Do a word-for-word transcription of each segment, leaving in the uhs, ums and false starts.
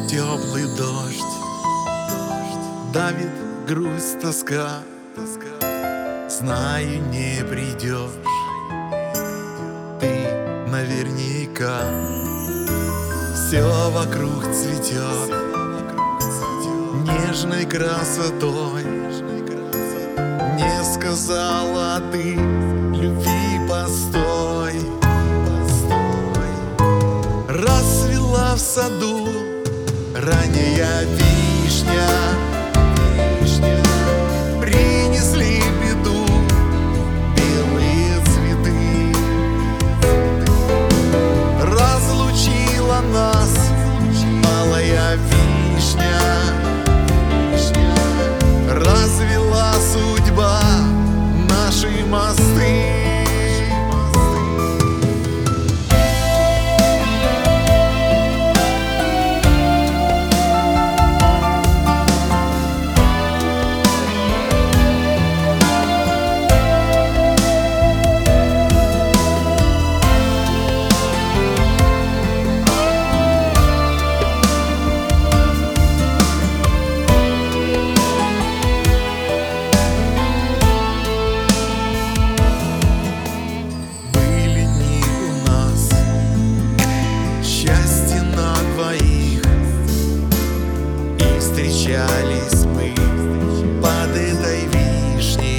Теплый дождь, давит грусть, тоска. Знаю, не придешь ты наверняка. Все вокруг цветет нежной красотой. Не сказала ты любви, постой. Расцвела в саду ранняя вишня. Принесли беду белые цветы. Разлучила нас алая вишня. Развела судьба наши мосты. Встречались мы под этой вишней,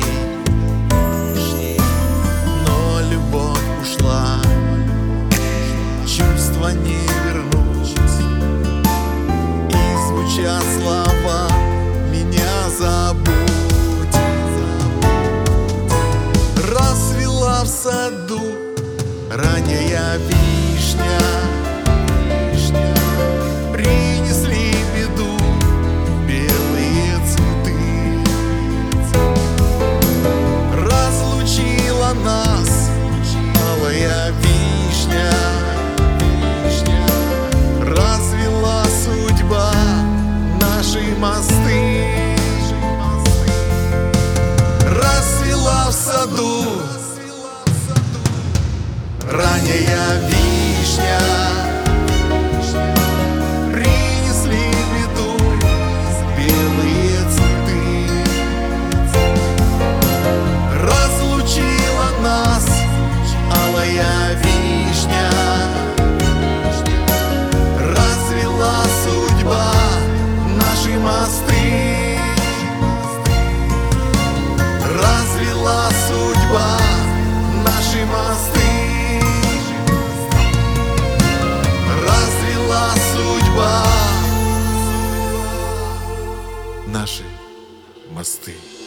но любовь ушла, чувства не вернуть. И звучат слова: меня забудь. Расцвела в саду ранняя вишня. Принесли беду белые цветы. Разлучила нас алая вишня. Развела судьба наши мосты. Расцвела в саду ранняя вишня. Развела судьба наши мосты. Развела судьба наши мосты.